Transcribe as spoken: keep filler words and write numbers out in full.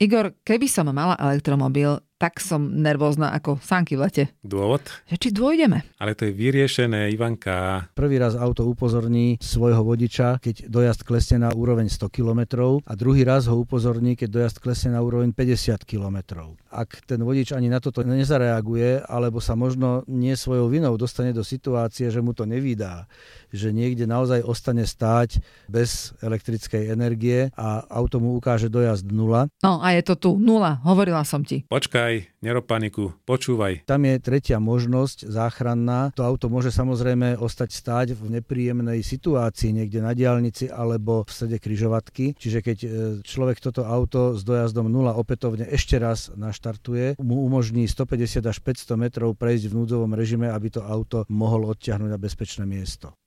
Igor, keby som mala elektromobil, tak som nervózna ako sánky v lete. Dôvod? Že či dôjdeme? Ale to je vyriešené, Ivanka. Prvý raz auto upozorní svojho vodiča, keď dojazd klesne na úroveň sto kilometrov a druhý raz ho upozorní, keď dojazd klesne na úroveň päťdesiat kilometrov. Ak ten vodič ani na toto nezareaguje, alebo sa možno nie svojou vinou dostane do situácie, že mu to nevídá, že niekde naozaj ostane stáť bez elektrickej energie a auto mu ukáže dojazd nula. No a je to tu nula, hovorila som ti. Počkaj, nerob paniku, počúvaj. Tam je tretia možnosť záchranná. To auto môže samozrejme ostať stáť v nepríjemnej situácii niekde na diaľnici alebo v strede križovatky. Čiže keď človek toto auto s dojazdom nula opätovne ešte raz naštartuje, mu umožní stopäťdesiat až päťsto metrov prejsť v núdzovom režime, aby to auto mohol odtiahnuť na bezpečné miesto.